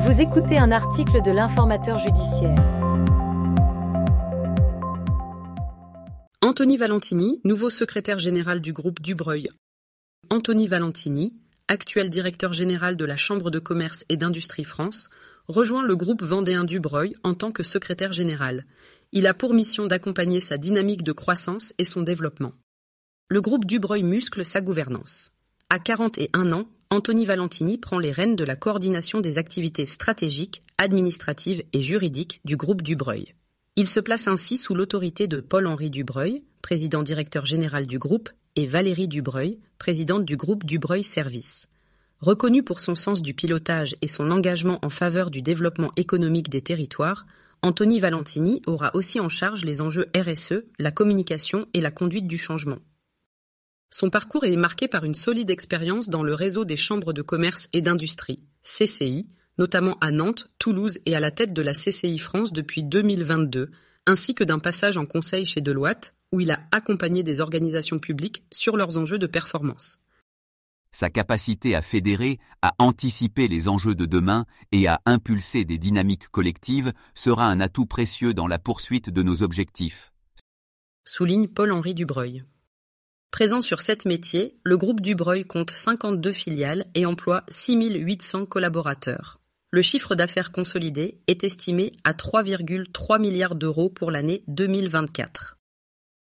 Vous écoutez un article de l'Informateur judiciaire. Anthony Valentini, nouveau secrétaire général du groupe Dubreuil. Anthony Valentini, actuel directeur général de la Chambre de commerce et d'industrie France, rejoint le groupe vendéen Dubreuil en tant que secrétaire général. Il a pour mission d'accompagner sa dynamique de croissance et son développement. Le groupe Dubreuil muscle sa gouvernance. À 41 ans, Anthony Valentini prend les rênes de la coordination des activités stratégiques, administratives et juridiques du groupe Dubreuil. Il se place ainsi sous l'autorité de Paul-Henri Dubreuil, président directeur général du groupe, et Valérie Dubreuil, présidente du groupe Dubreuil Services. Reconnu pour son sens du pilotage et son engagement en faveur du développement économique des territoires, Anthony Valentini aura aussi en charge les enjeux RSE, la communication et la conduite du changement. Son parcours est marqué par une solide expérience dans le réseau des chambres de commerce et d'industrie, CCI, notamment à Nantes, Toulouse et à la tête de la CCI France depuis 2022, ainsi que d'un passage en conseil chez Deloitte, où il a accompagné des organisations publiques sur leurs enjeux de performance. Sa capacité à fédérer, à anticiper les enjeux de demain et à impulser des dynamiques collectives sera un atout précieux dans la poursuite de nos objectifs. Souligne Paul-Henri Dubreuil. Présent sur 7 métiers, le groupe Dubreuil compte 52 filiales et emploie 6 800 collaborateurs. Le chiffre d'affaires consolidé est estimé à 3,3 milliards d'euros pour l'année 2024.